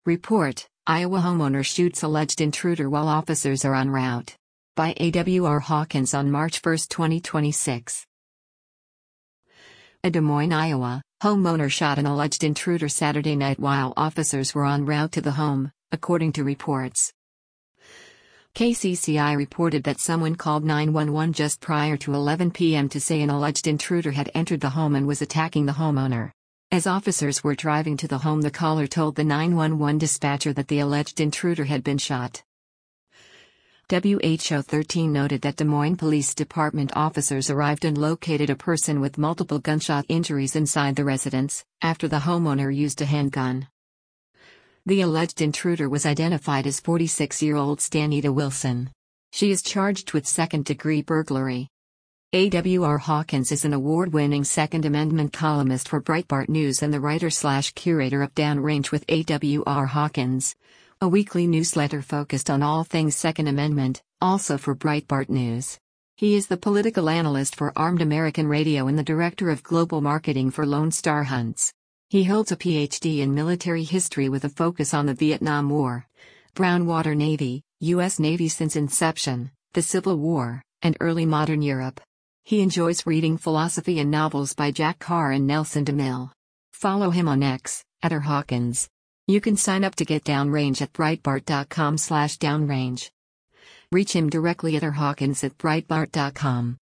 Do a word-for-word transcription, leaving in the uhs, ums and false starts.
Report: Iowa homeowner shoots alleged intruder while officers are en route. By A W R Hawkins on March first, twenty twenty-six. A Des Moines, Iowa, homeowner shot an alleged intruder Saturday night while officers were en route to the home, according to reports. K C C I reported that someone called nine one one just prior to eleven p m to say an alleged intruder had entered the home and was attacking the homeowner. As officers were driving to the home, the caller told the nine one one dispatcher that the alleged intruder had been shot. W H O thirteen noted that Des Moines Police Department officers arrived and located a person with multiple gunshot injuries inside the residence, after the homeowner used a handgun. The alleged intruder was identified as forty-six-year-old Stanita Wilson. She is charged with second-degree burglary. A W R Hawkins is an award-winning Second Amendment columnist for Breitbart News and the writer-slash-curator of Downrange with A W R Hawkins, a weekly newsletter focused on all things Second Amendment, also for Breitbart News. He is the political analyst for Armed American Radio and the director of global marketing for Lone Star Hunts. He holds a P H D in military history with a focus on the Vietnam War, Brown Water Navy, U S Navy since inception, the Civil War, and early modern Europe. He enjoys reading philosophy and novels by Jack Carr and Nelson DeMille. Follow him on X, at R Hawkins. You can sign up to get Downrange at breitbart dot com slash downrange. Reach him directly at R Hawkins at breitbart dot com.